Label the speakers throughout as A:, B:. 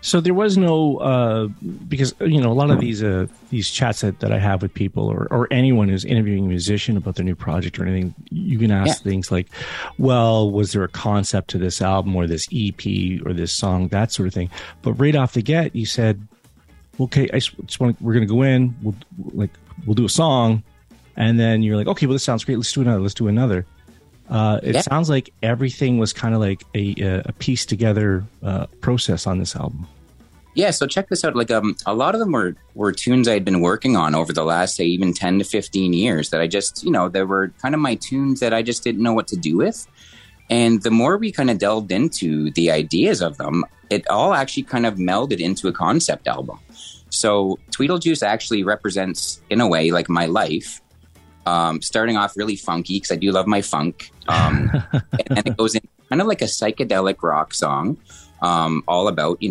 A: So there was no because a lot of these chats that I have with people or anyone who's interviewing a musician about their new project or anything, you can ask things like, well, was there a concept to this album or this EP or this song, that sort of thing. But right off the get, you said, okay, we're going to go in, we'll do a song, and then you're like, okay, well, this sounds great, let's do another. It sounds like everything was kind of like a piece together process on this album.
B: Yeah, so check this out. Like a lot of them were tunes I had been working on over the last, say, even 10 to 15 years that I just, they were kind of my tunes that I just didn't know what to do with. And the more we kind of delved into the ideas of them, it all actually kind of melded into a concept album. So Tweedlejuice actually represents, in a way, like my life. Starting off really funky because I do love my funk. And then it goes in kind of like a psychedelic rock song, all about,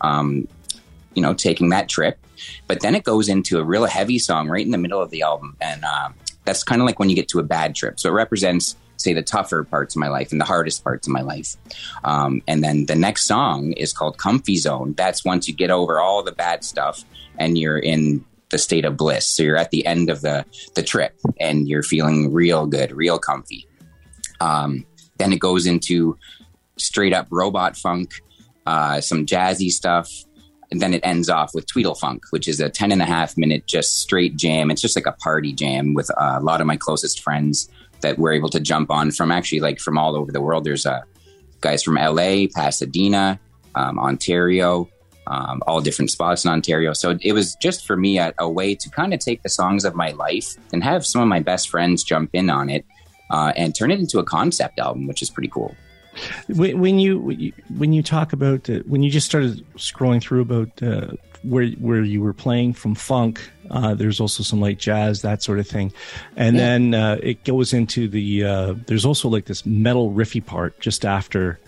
B: taking that trip. But then it goes into a real heavy song right in the middle of the album. And that's kind of like when you get to a bad trip. So it represents, say, the tougher parts of my life and the hardest parts of my life. And then the next song is called Comfy Zone. That's once you get over all the bad stuff and you're in the state of bliss. So you're at the end of the trip and you're feeling real good, real comfy. Then it goes into straight up robot funk, some jazzy stuff. And then it ends off with Tweedle Funk, which is a 10.5 minute, just straight jam. It's just like a party jam with a lot of my closest friends that we're able to jump on from from all over the world. There's guys from LA, Pasadena, Ontario, all different spots in Ontario. So it was just for me a way to kind of take the songs of my life and have some of my best friends jump in on it and turn it into a concept album, which is pretty cool.
A: When you talk about when you just started scrolling through about where you were playing from funk, there's also some light jazz, that sort of thing, and then it goes into there's also like this metal riffy part just after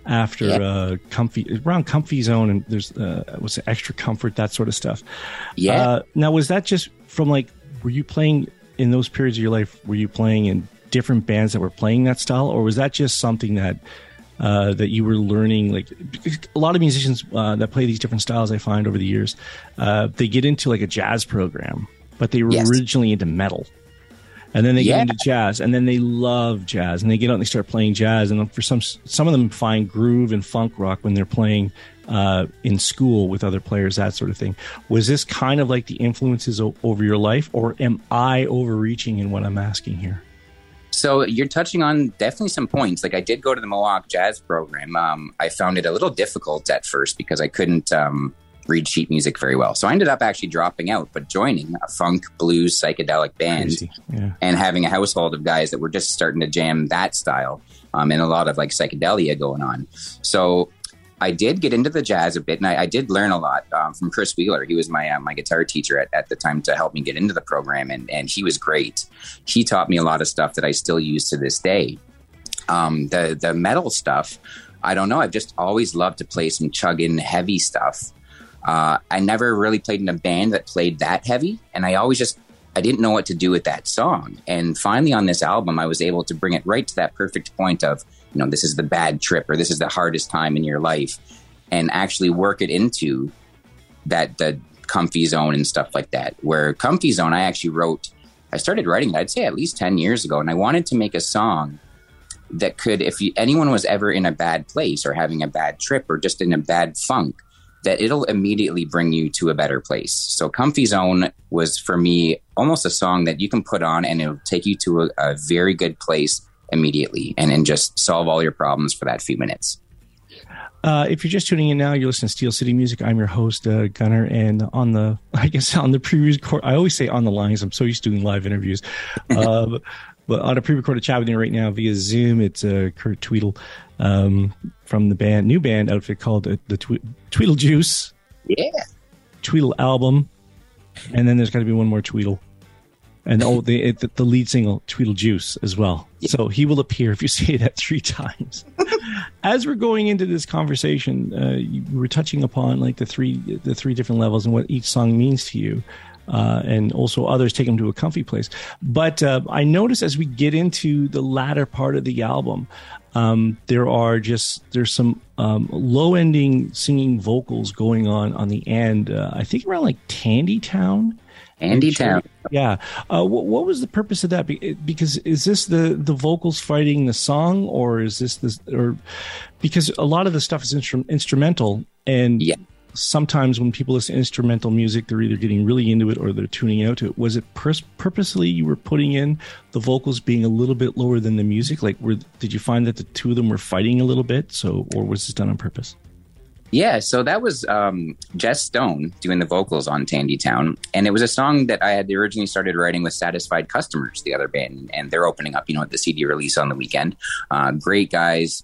A: Comfy Zone, and there's was Extra Comfort, that sort of stuff. Now, was that just from were you playing in those periods of your life, were you playing in different bands that were playing that style, or was that just something that you were learning? Because a lot of musicians that play these different styles, I find over the years, they get into a jazz program, but they were originally into metal. And then they get into jazz, and then they love jazz, and they get out and they start playing jazz. And for some of them find groove and funk rock when they're playing in school with other players, that sort of thing. Was this kind of like the influences over your life, or am I overreaching in what I'm asking here?
B: So you're touching on definitely some points. I did go to the Mohawk Jazz program. I found it a little difficult at first because I couldn't read sheet music very well. So I ended up actually dropping out, but joining a funk, blues, psychedelic band and having a household of guys that were just starting to jam that style and a lot of psychedelia going on. So I did get into the jazz a bit, and I did learn a lot from Chris Wheeler. He was my guitar teacher at the time to help me get into the program, and he was great. He taught me a lot of stuff that I still use to this day. The metal stuff, I don't know. I've just always loved to play some chugging, heavy stuff. I never really played in a band that played that heavy, and I didn't know what to do with that song. And finally on this album, I was able to bring it right to that perfect point of, this is the bad trip, or this is the hardest time in your life, and actually work it into the Comfy Zone and stuff like that. Where Comfy Zone, I started writing it, I'd say at least 10 years ago, and I wanted to make a song that could, if anyone was ever in a bad place or having a bad trip or just in a bad funk, that it'll immediately bring you to a better place. So Comfy Zone was, for me, almost a song that you can put on and it'll take you to a very good place immediatly and just solve all your problems for that few minutes.
A: If you're just tuning in now, you're listening to Steel City Music. I'm your host, Gunnar, and on the pre-record, I always say on the line because I'm so used to doing live interviews. But on a pre-recorded chat with you right now via Zoom, it's Kurt Tweedle from the new band outfit called the Tweedlejuice.
B: Yeah.
A: Tweedle album. And then there's got to be one more Tweedle. And the lead single, Tweedlejuice, as well. Yeah. So he will appear if you say that 3 times. As we're going into this conversation, you were touching upon the three different levels and what each song means to you. And also others take them to a comfy place. But I noticed as we get into the latter part of the album, there's some low-ending singing vocals going on the end. I think around like Tandy Town.
B: Andy Town.
A: Yeah. What was the purpose of that? Because is this the vocals fighting the song, or is this or because a lot of the stuff is instrumental, and sometimes when people listen to instrumental music, they're either getting really into it or they're tuning out to it. Was it purposely you were putting in the vocals being a little bit lower than the music? Like, did you find that the two of them were fighting a little bit? Or was this done on purpose?
B: Yeah, so that was Jess Stone doing the vocals on Tandy Town. And it was a song that I had originally started writing with Satisfied Customers, the other band. And they're opening up, at the CD release on the weekend. Great guys.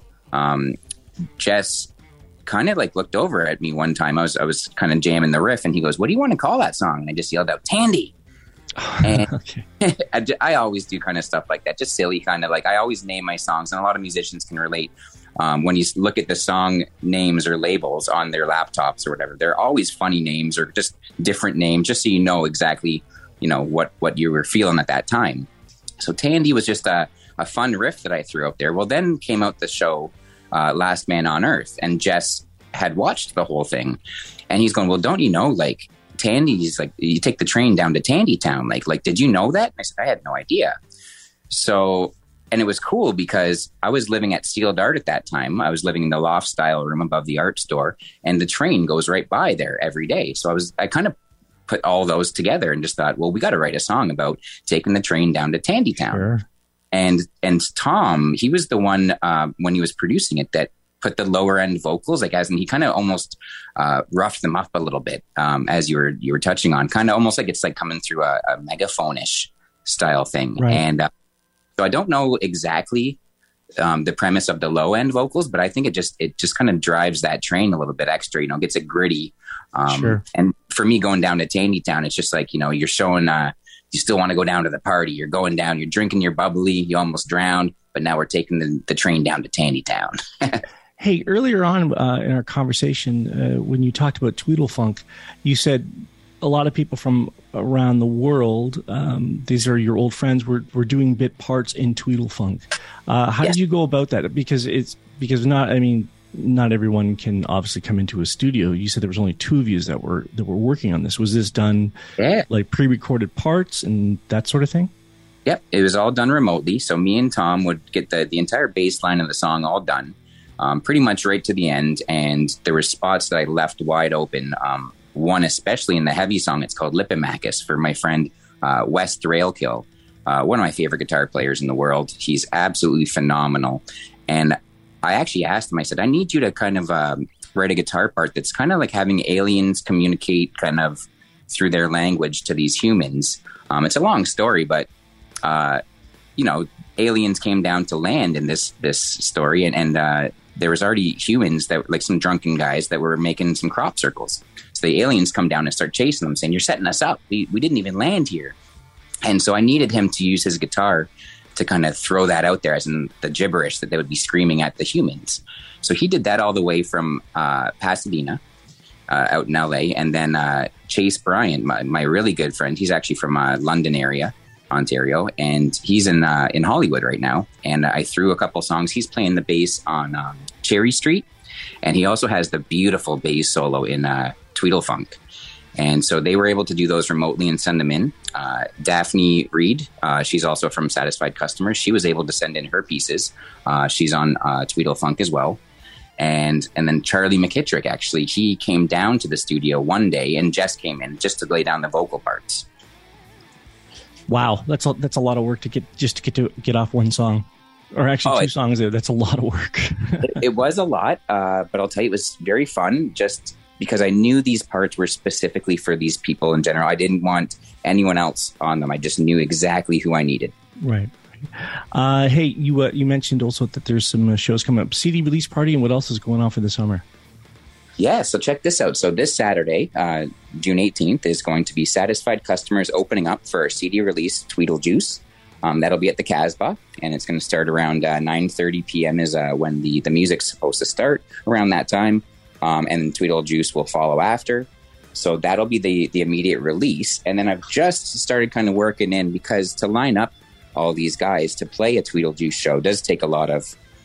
B: Jess kind of like looked over at me one time. I was kind of jamming the riff, and he goes, "What do you want to call that song?" And I just yelled out, "Tandy." And I always do kind of stuff like that, just silly kind of like, I always name my songs, and a lot of musicians can relate. When you look at the song names or labels on their laptops or whatever, they're always funny names or just different names, just so you know exactly, what you were feeling at that time. So Tandy was just a fun riff that I threw out there. Well, then came out the show, Last Man on Earth, and Jess had watched the whole thing, and he's going, "Well, don't you know, like, Tandy's like, you take the train down to Tandy Town. Like, did you know that?" And I said, "I had no idea." So, and it was cool because I was living at Steel Dart at that time. I was living in the loft style room above the art store, and the train goes right by there every day. So I kind of put all those together and just thought, well, we got to write a song about taking the train down to Tandy Town. Sure. And Tom, he was the one, when he was producing it, that put the lower end vocals, like, as in he kind of almost roughed them up a little bit, as you were touching on, kind of almost like it's like coming through a megaphone-ish style thing. Right. And so I don't know exactly the premise of the low end vocals, but I think it just kind of drives that train a little bit extra, gets it gritty. Sure. And for me, going down to Tandy Town, it's just like, you're showing, you still want to go down to the party. You're going down, you're drinking your bubbly, you almost drowned, but now we're taking the train down to Tandy Town.
A: Hey, earlier on in our conversation, when you talked about Tweedlefunk, you said a lot of people from around the world, these are your old friends, were doing bit parts in Tweedlefunk. How did you go about that? Because not everyone can obviously come into a studio. You said there was only two of you that were working on this. Was this done like pre-recorded parts and that sort of thing?
B: Yep, it was all done remotely. So me and Tom would get the entire bass line of the song all done, pretty much right to the end. And there were spots that I left wide open. One especially in the heavy song, it's called Lipimachus, for my friend Wes Railkill, one of my favorite guitar players in the world. He's absolutely phenomenal. And I actually asked him, I said, I need you to kind of write a guitar part that's kind of like having aliens communicate kind of through their language to these humans. It's a long story, but, aliens came down to land in this story, and there was already humans that, like some drunken guys that were making some crop circles. So the aliens come down and start chasing them, saying, "You're setting us up. We didn't even land here." And so I needed him to use his guitar to kind of throw that out there, as in the gibberish that they would be screaming at the humans. So he did that all the way from Pasadena, out in LA. And then Chase Bryant, my really good friend, he's actually from London area, Ontario, and he's in Hollywood right now. And I threw a couple songs. He's playing the bass on Cherry Street, and he also has the beautiful bass solo in Tweedlefunk. And so they were able to do those remotely and send them in. Daphne Reed, she's also from Satisfied Customers. She was able to send in her pieces. She's on Tweedlefunk as well. And then Charlie McKittrick, actually, he came down to the studio one day, and Jess came in just to lay down the vocal parts.
A: Wow, that's a lot of work to get off one song, or actually two songs there. That's a lot of work.
B: it was a lot, but I'll tell you, it was very fun. Just because I knew these parts were specifically for these people in general. I didn't want anyone else on them. I just knew exactly who I needed.
A: Right. Hey, you mentioned also that there's some shows coming up. CD release party, and what else is going on for the summer?
B: Yeah, so check this out. So this Saturday, June 18th, is going to be Satisfied Customers opening up for our CD release, Tweedlejuice. That'll be at the Casbah, and it's going to start around 9:30 p.m. is when the music's supposed to start, around that time. And Tweedlejuice will follow after. So that'll be the immediate release. And then I've just started kind of working in, because to line up all these guys to play a Tweedlejuice show does take a lot of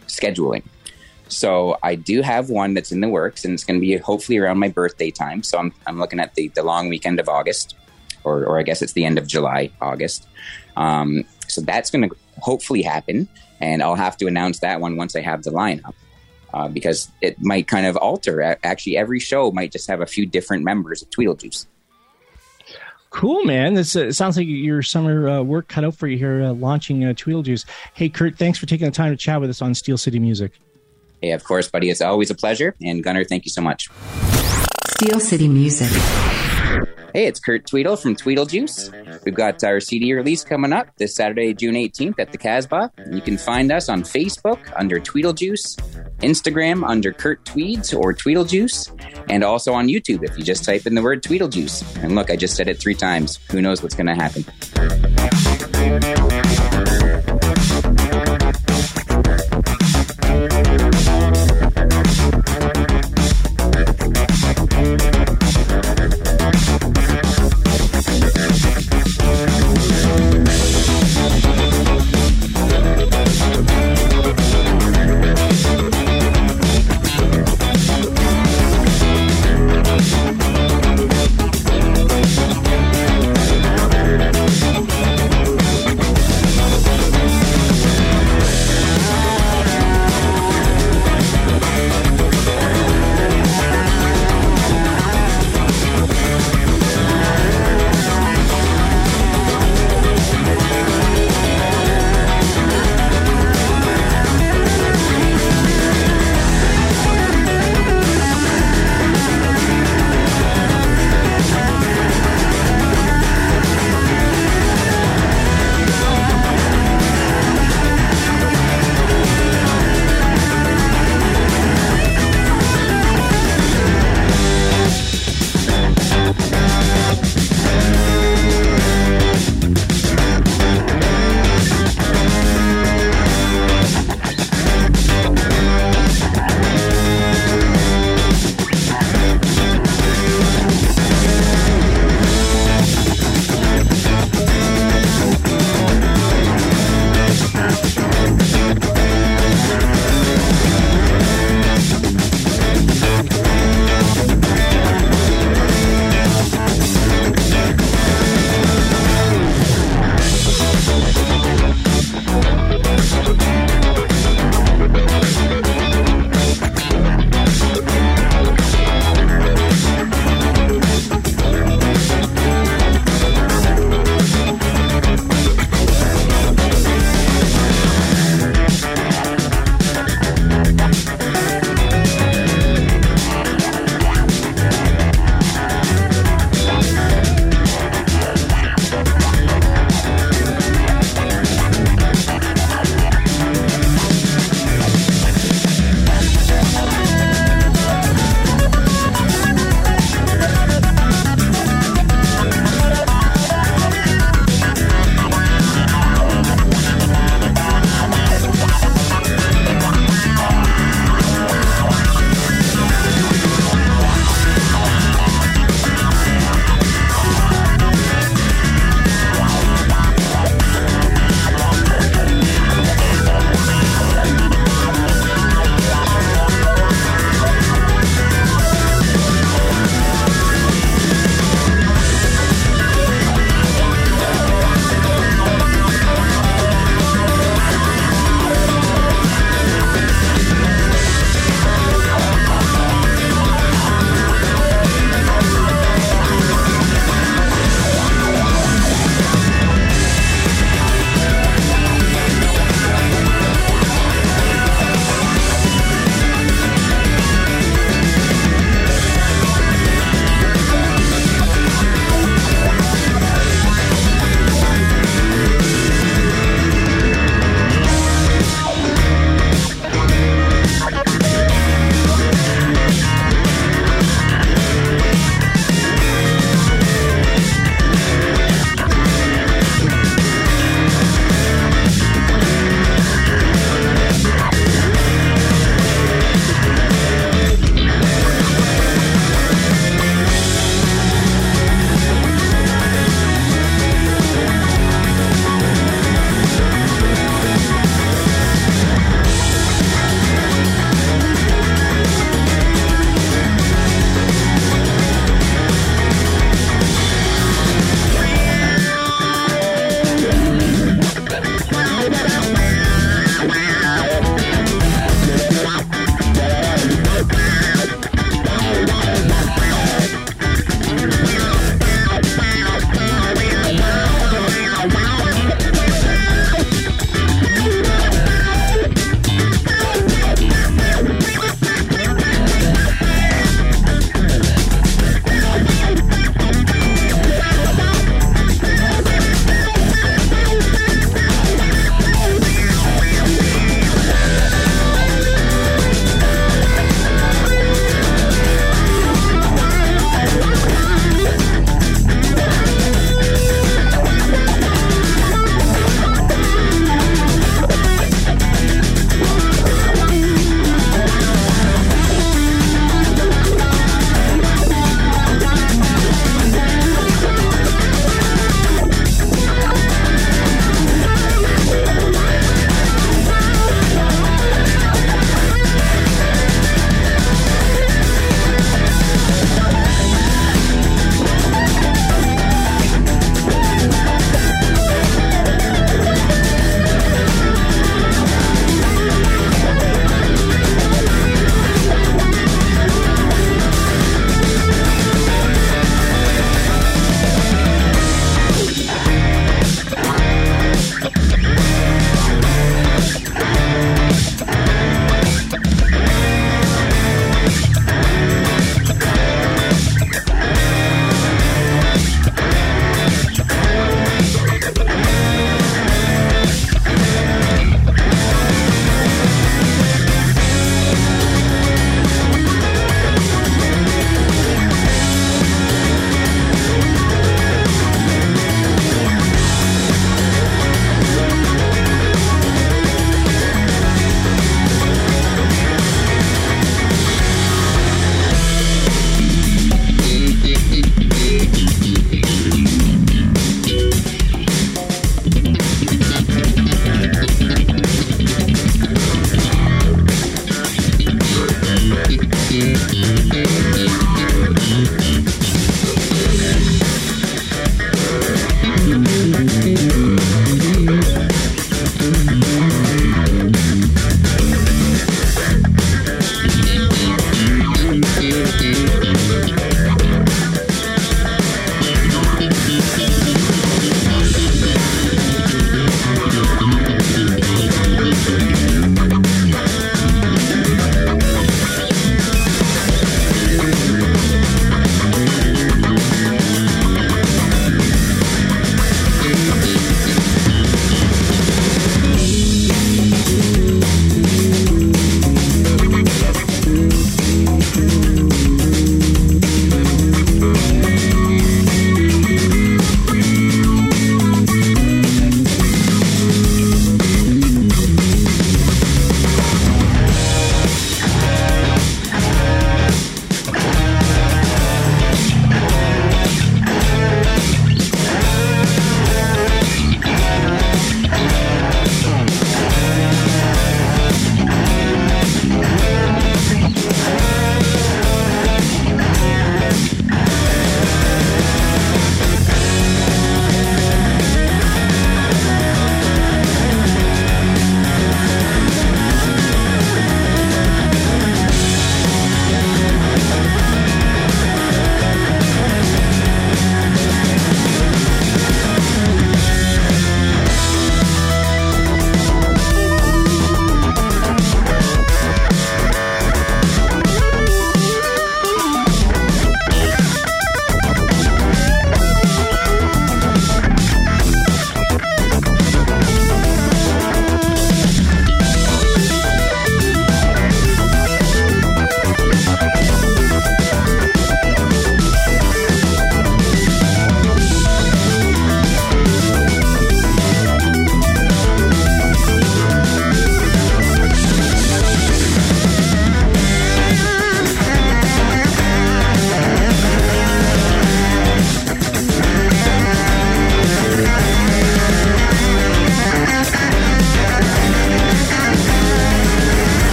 B: scheduling. So I do have one that's in the works, and it's going to be hopefully around my birthday time. So I'm looking at the long weekend of August, or I guess it's the end of July, August. So that's going to hopefully happen, and I'll have to announce that one once I have the lineup. Because it might kind of alter. Actually, every show might just have a few different members of Tweedlejuice.
A: Cool, man. It sounds like your summer work cut out for you here, launching Tweedlejuice. Hey, Kurt, thanks for taking the time to chat with us on Steel City Music.
B: Hey, of course, buddy. It's always a pleasure. And Gunnar, thank you so much.
C: Steel City Music.
B: Hey, it's Kurt Tweedle from Tweedlejuice. We've got our CD release coming up this Saturday, June 18th at the Casbah. You can find us on Facebook under Tweedlejuice, Instagram under Kurt Tweeds or Tweedlejuice, and also on YouTube if you just type in the word Tweedlejuice. And look, I just said it 3 times. Who knows what's going to happen?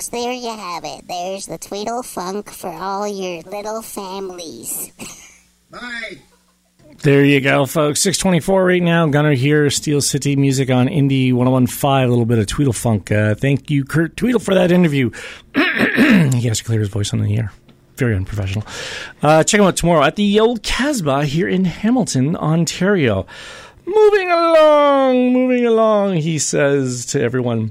D: folks, there you have it. There's the Tweedle Funk for all your little families.
E: Bye.
A: There you go, folks. 6:24 right now. Gunner here, Steel City Music on Indie 101.5. A little bit of Tweedle Funk. Thank you, Kurt Tweedle, for that interview. He has to clear his voice on the air. Very unprofessional. Check him out tomorrow at the Old Casbah here in Hamilton, Ontario. Moving along, he says to everyone.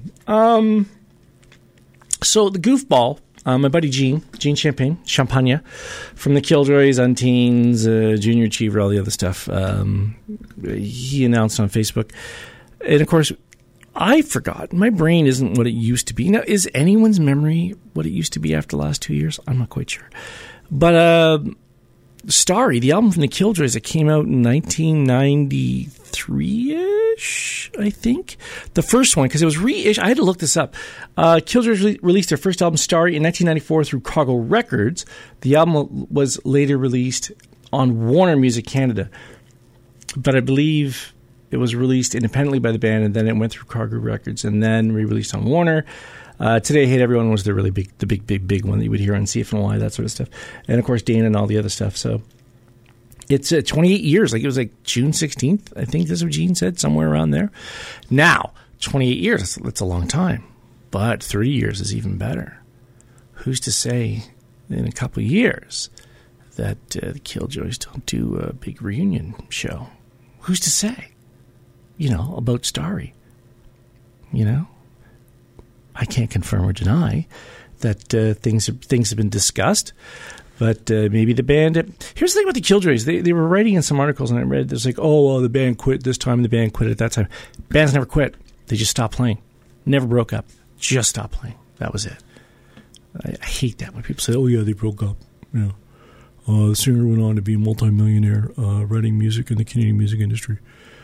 A: So the goofball, my buddy Gene Champagne from the Killjoys, Unteens, Junior Achiever, all the other stuff, he announced on Facebook. And of course, I forgot. My brain isn't what it used to be. Now, is anyone's memory what it used to be after the last 2 years? I'm not quite sure. But Starry, the album from the Killjoys that came out in 1993-ish, I think. The first one, because it was reissued. I had to look this up. Killjoys released their first album, Starry, in 1994 through Cargo Records. The album was later released on Warner Music Canada. But I believe it was released independently by the band, and then it went through Cargo Records, and then re-released on Warner. Today, I Hate Everyone was the really big one that you would hear on CFNY, that sort of stuff. And, of course, Dana and all the other stuff. So it's 28 years. Like, it was like June 16th, I think that's what Gene said, somewhere around there. Now, 28 years, that's a long time. But 30 years is even better. Who's to say in a couple of years that the Killjoys don't do a big reunion show? Who's to say? About Starry. I can't confirm or deny that things have been discussed, but maybe the band. Here's the thing about the Killjoys: they were writing in some articles, and I read there's like, oh, well, the band quit this time, the band quit at that time. Bands never quit; they just stopped playing, never broke up, just stopped playing. That was it. I hate that when people say, oh yeah, they broke up. The singer went on to be a multimillionaire, writing music in the Canadian music industry.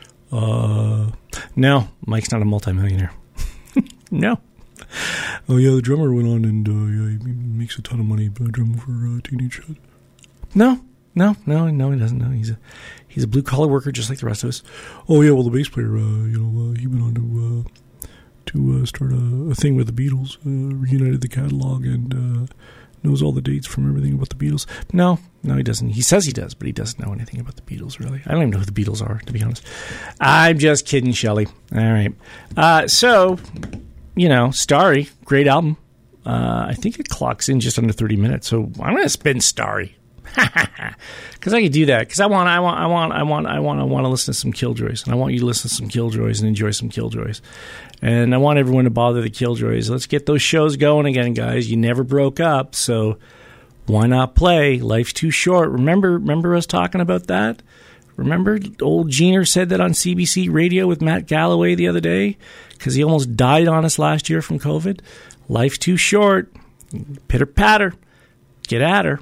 A: No, Mike's not a multimillionaire. No. Oh yeah, the drummer went on and he makes a ton of money drumming for Teenage Head. No, he doesn't. No, he's a blue collar worker just like the rest of us. Oh yeah, well the bass player, he went on to start a thing with the Beatles, reunited the catalog and knows all the dates from everything about the Beatles. No, he doesn't. He says he does, but he doesn't know anything about the Beatles, really. I don't even know who the Beatles are, to be honest. I'm just kidding, Shelley. All right. So, Starry, great album. I think it clocks in just under 30 minutes, so I'm going to spin Starry. Because I could do that. Because I want to listen to some Killjoys, and I want you to listen to some Killjoys and enjoy some Killjoys. And I want everyone to bother the Killjoys. Let's get those shows going again, guys. You never broke up, so why not play? Life's too short. Remember us talking about that? Remember old Jeaner said that on CBC Radio with Matt Galloway the other day? Because he almost died on us last year from COVID. Life's too short. Pitter patter. Get at her.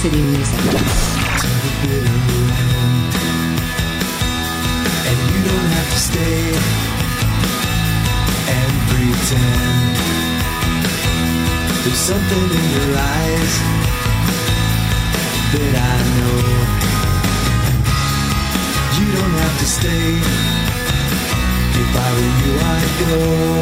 C: City Music.
E: And you don't have to stay and pretend. There's something in your eyes that I know. You don't have to stay. If I were you, I'd go.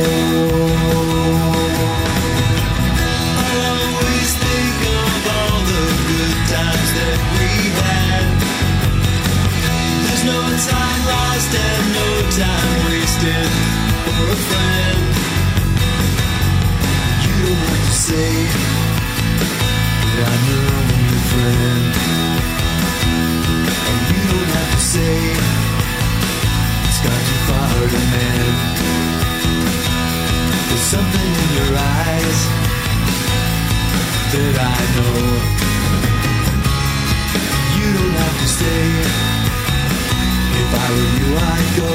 E: I'll always think of all the good times that we had. There's no time lost and no time wasted for a friend. You don't have to say that I'm your only friend. And you don't have to say it's gone too far to mend. There's something in your eyes that I know. You don't have to stay. If I were you, I'd go.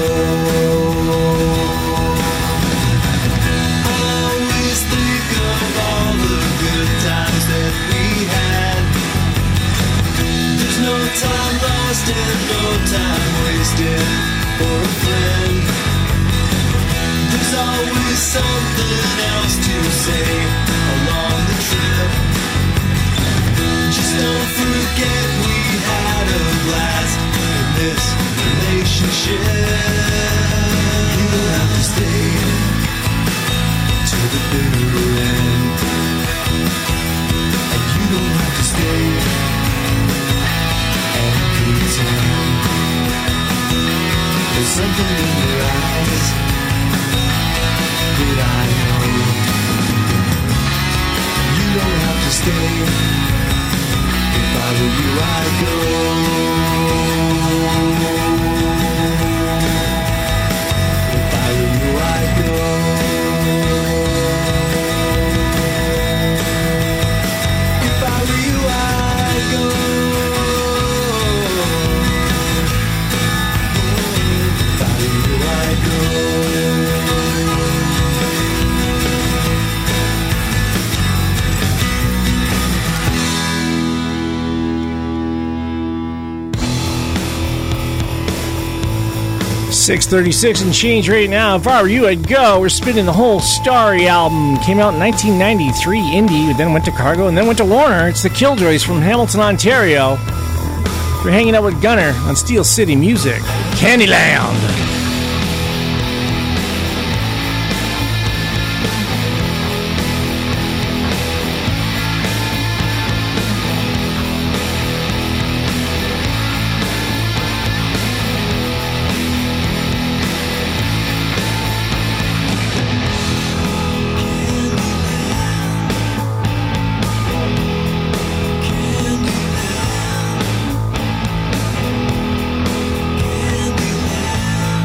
E: I'll always think of all the good times that we had. There's no time lost and no time wasted for a friend. There's always something else to say along the trip. Just don't forget we had a blast in this relationship. You don't have to stay to the bitter end. And you don't have to stay and pretend. There's something in your eyes that I know. You don't have to stay. If I were you, I'd go. If I were you, I'd go. If I were you, I'd go. If I were you, I'd go.
F: 6:36 and change right now. If I were you, I'd go. We're spinning the whole Starry album. Came out in 1993, indie, then went to Cargo, and then went to Warner. It's the Killjoys from Hamilton, Ontario. We're hanging out with Gunner on Steel City Music. Candyland.
E: Candyland.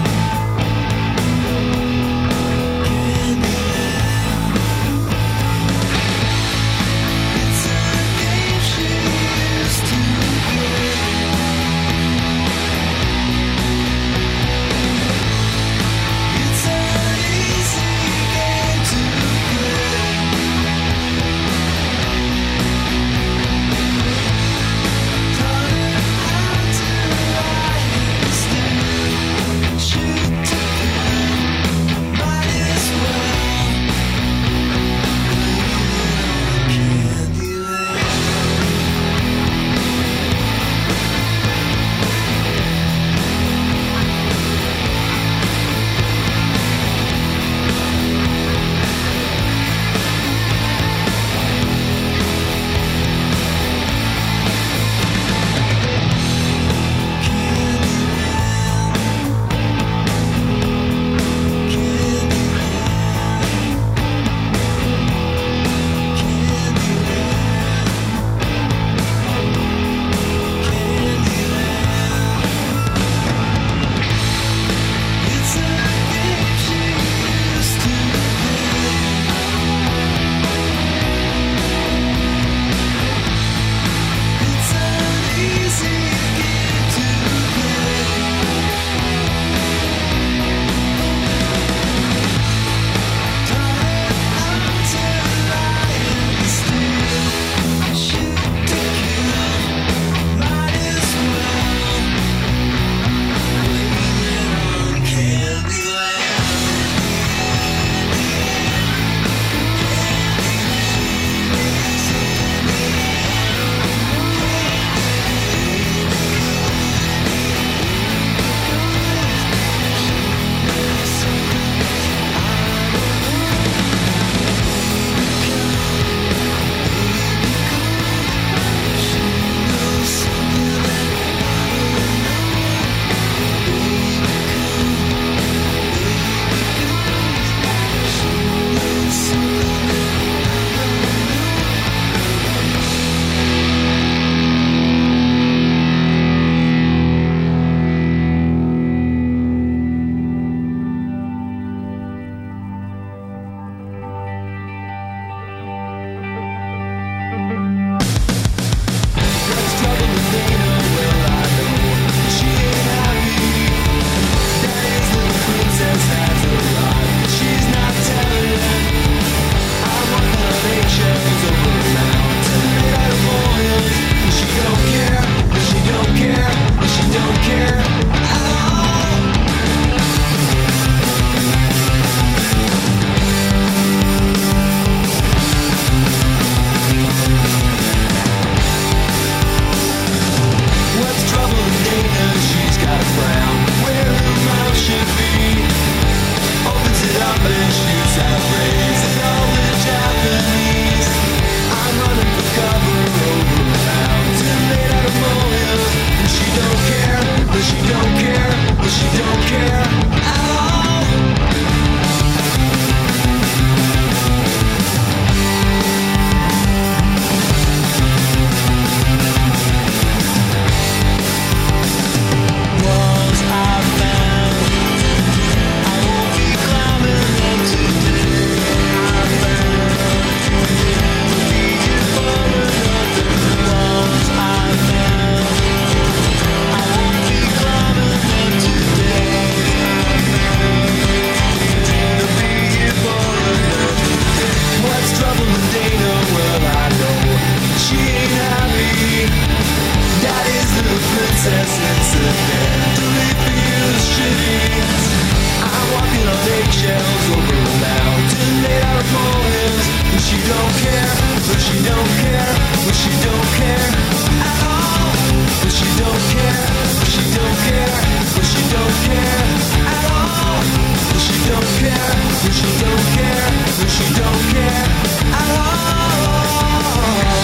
E: she don't care, but she don't care, but she don't care at all. But she don't care, but she don't care, but she don't care at all. But she don't care, but she don't care, but she don't care at all.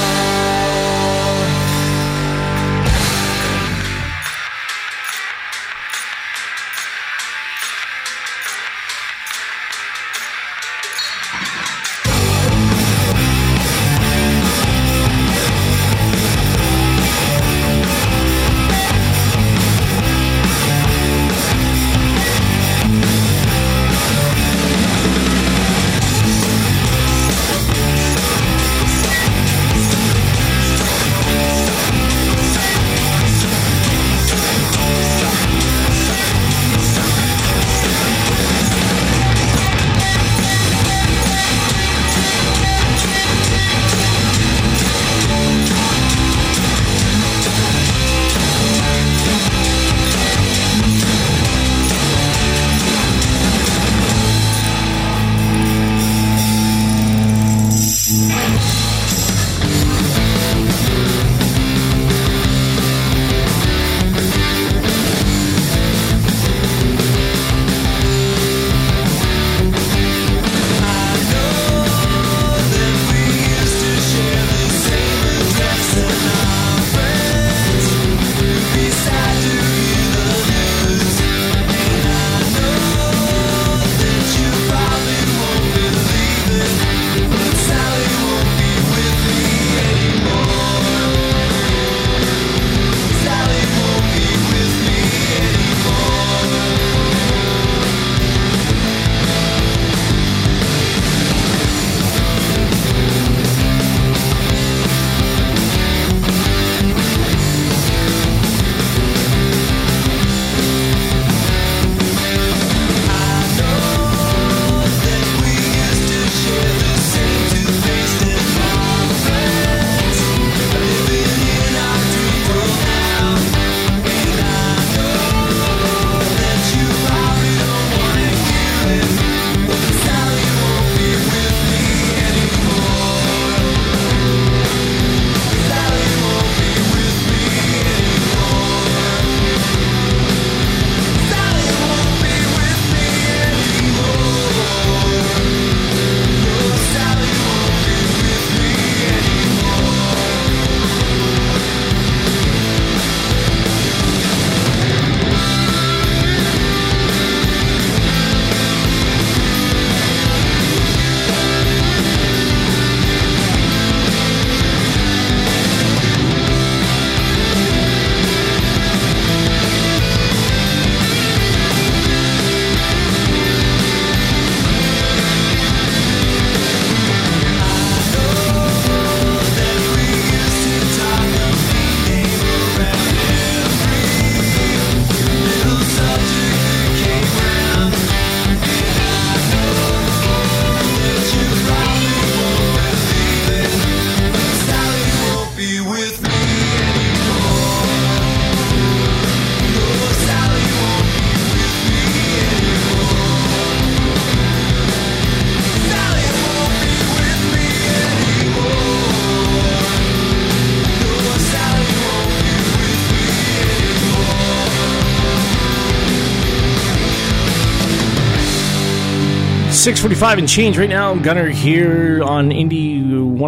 F: .645 and change right now. Gunner here on Indie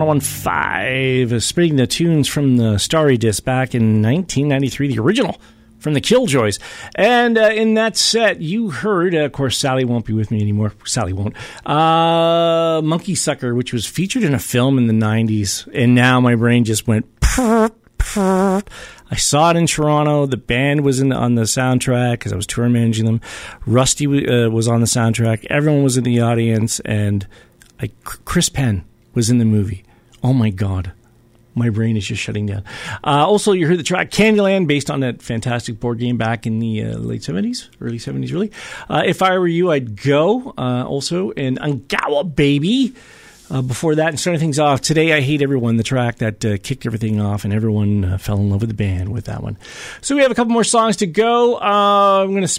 F: 1015, spinning the tunes from the Starry disc back in 1993, the original from the Killjoys. And in that set, you heard, of course, Sally Won't Be With Me Anymore. Sally won't. Monkey Sucker, which was featured in a film in the 90s. And now my brain just went... I saw it in Toronto. The band was on the soundtrack because I was tour managing them. Rusty was on the soundtrack. Everyone was in the audience, and Chris Penn was in the movie. Oh my God. My brain is just shutting down. Also, you heard the track Candyland, based on that fantastic board game back in the late 70s, early 70s, really. If I Were You, I'd Go. Also, in Angawa Baby. Before that, and starting things off, Today I Hate Everyone, the track that kicked everything off, and everyone fell in love with the band with that one. So we have a couple more songs to go. I'm going to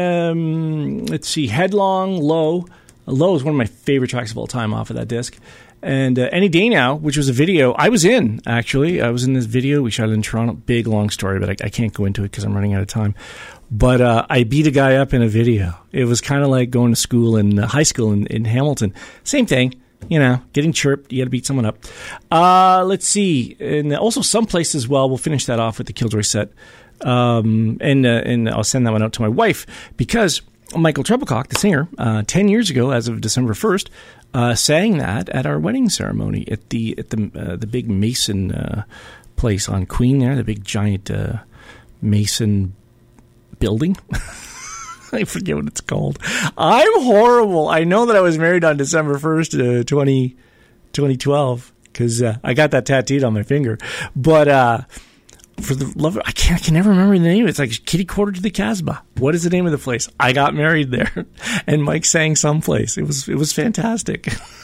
F: spin, let's see, Headlong, Low. Low is one of my favorite tracks of all time off of that disc. And Any Day Now, which was a video I was in, actually. I was in this video. We shot it in Toronto. Big, long story, but I can't go into it because I'm running out of time. But I beat a guy up in a video. It was kind of like going to school in high school in Hamilton. Same thing. Getting chirped. You got to beat someone up. Let's see. And also someplace as well. We'll finish that off with the Killjoy set. And I'll send that one out to my wife because Michael Trebilcock, the singer, 10 years ago, as of December 1st, sang that at our wedding ceremony at the big Mason place on Queen there, the big giant Mason building. I forget what it's called. I'm horrible. I know that I was married on December 1st, 2012, because I got that tattooed on my finger. But for the love of, I can never remember the name. It's like Kitty Quarter to the Casbah. What is the name of the place? I got married there, and Mike sang someplace. It was fantastic.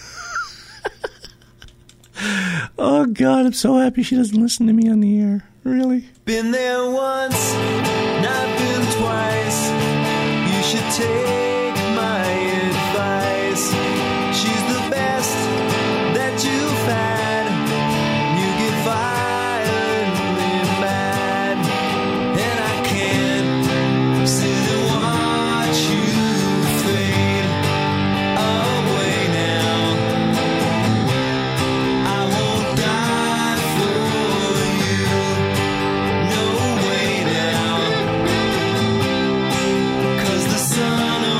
F: Oh God, I'm so happy she doesn't listen to me on the air. Really?
E: Been there once, not been twice. You should take my advice. She's the best that you've had. You get violently mad, and I can't sit and watch you fade away now. I won't die for you, no way now. 'Cause the sun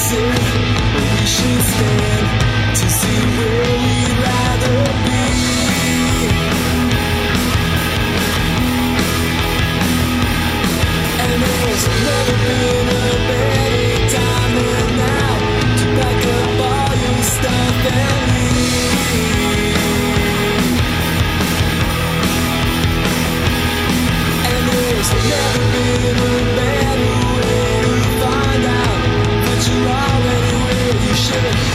E: sit or we should stand to see where we'd rather be. And there's never been a better time than now to pack up all your stuff and leave. And there's never been a better way to find out that you're already where you should be.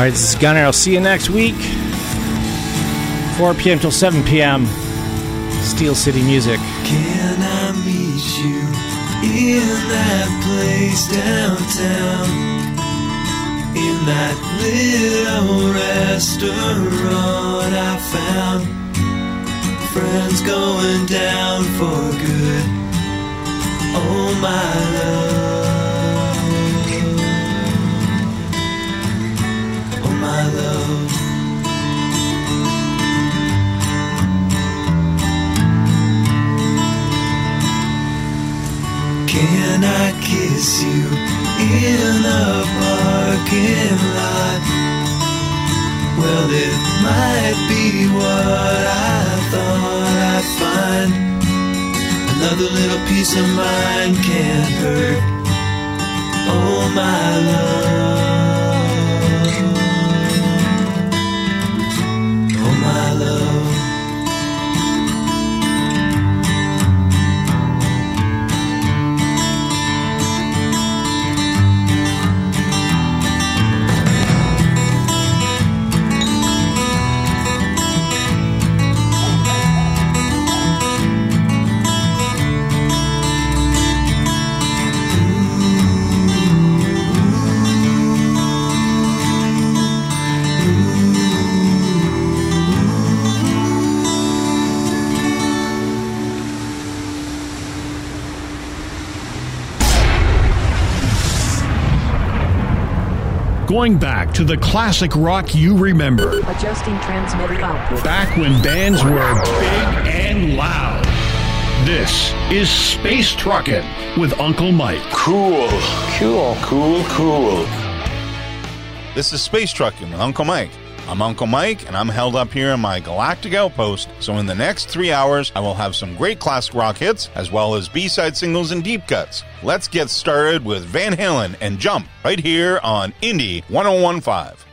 F: right, this is Gunner. I'll see you next week. 4 p.m. till 7 p.m. Steel City Music.
E: Can I meet you in that place downtown? In that little restaurant I found. Friends going down for good. Oh my love. Oh my love. Can I kiss you in the parking lot? Well, it might be what I thought I'd find. Another little piece of mind can't hurt. Oh, my love. Oh, my love.
G: Going back to the classic rock you remember.
H: Adjusting transmitter output.
G: Back when bands were big and loud. This is Space Truckin' with Uncle Mike.
I: Cool. This is Space Truckin' with Uncle Mike. I'm Uncle Mike, and I'm held up here in my galactic outpost, so in the next 3 hours, I will have some great classic rock hits, as well as B-side singles and deep cuts. Let's get started with Van Halen and Jump, right here on Indie 1015.